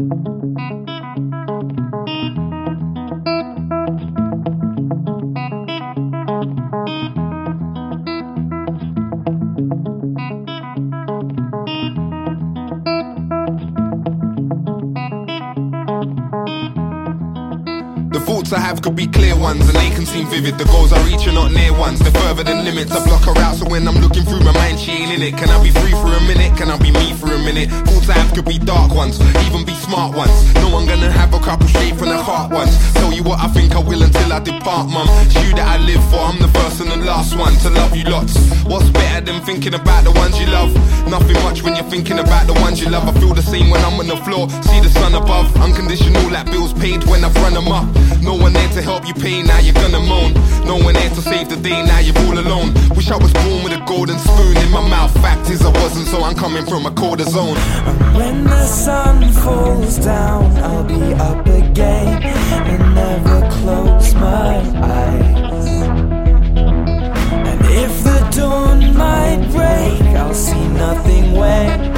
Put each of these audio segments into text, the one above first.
The thoughts I have could be clear ones, and they can seem vivid. The goals I reach are not near ones, they're further than limits. I block her out, so when I'm looking through my mind, she ain't in it. Can I be free for a minute? Can I be me for a minute? Thoughts I have could be dark ones, even be smart ones. No one gonna have a couple straight from the heart ones. Tell you what I think I will until I depart, mum. It's you that I live for, I'm the first and the last one to love you lots. What's better than thinking about the ones you love? Nothing much when you're thinking about the ones you love. I feel the same when I'm on the floor, see the sun above. Unconditional like bills paid when I've run them up. No one there to help you pay, now you're gonna moan. No one there to save the day, now you're all alone. Wish I was born with a golden spoon in my mouth. Fact is I wasn't, so I'm coming from a colder zone. And when the sun falls down, I'll be up again and never close my eyes. And if the dawn might break, I'll see nothing when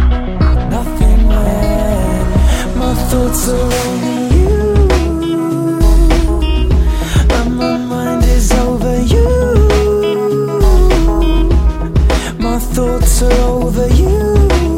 my thoughts are only you. Thoughts are over you,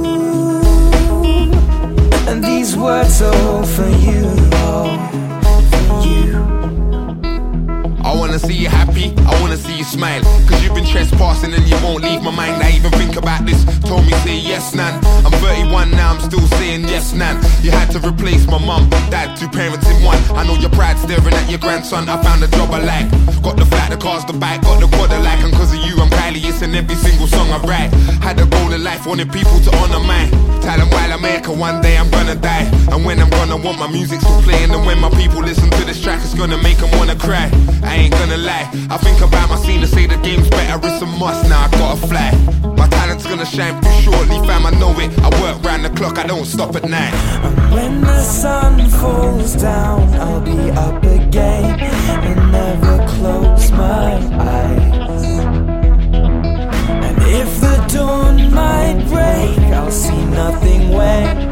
and these words are all for you, all for you. I wanna see you happy, I wanna see you smile. Cause you've been trespassing and you won't leave my mind. I even think about this, told me say yes, nan. I'm 31 now, I'm still saying yes, nan. You had to replace my mum, dad, two parents in one. I know your pride staring at your grandson. I found a job I like, got the flat, the cars, the bike, got the quad I like. And cause of you I'm Kylie, it's in every single song I write. Had a goal in life, wanted people to honor mine. Tell them while I make it, one day I'm gonna die. And when I'm gonna want my music still playing. And when my people listen to this track, it's gonna make them wanna cry. I ain't gonna lie, I think about my scene to say the game's better, it's a must, now I gotta fly. My talent's gonna shine through shortly, fam, I know it. I work round the clock, I don't stop at night. And when the sun falls down, I'll be up again and never close my eyes. And if the dawn might break, I'll see nothing when